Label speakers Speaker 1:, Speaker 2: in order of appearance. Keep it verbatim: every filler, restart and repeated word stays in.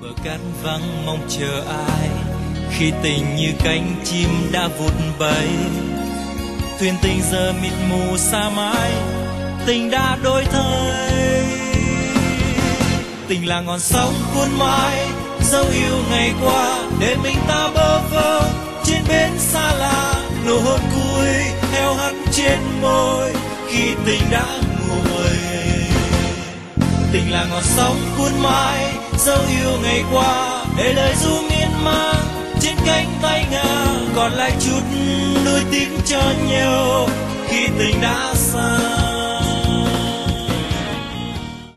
Speaker 1: bờ cát vắng mong chờ ai, khi tình như cánh chim đã vụt bay. Thuyền tình giờ mịt mù xa mãi, tình đã đổi thay. Tình là ngọn sóng cuốn mãi, dấu yêu ngày qua để mình ta bơ vơ trên bến xa lạ. Nụ hôn cuối heo hắt trên môi khi tình đã nguôi. Tình là ngọn sóng cuốn mãi, dấu yêu ngày qua để lời ru miên man trên cánh tay ngà. Còn lại chút nuối tiếc cho nhau khi tình đã xa.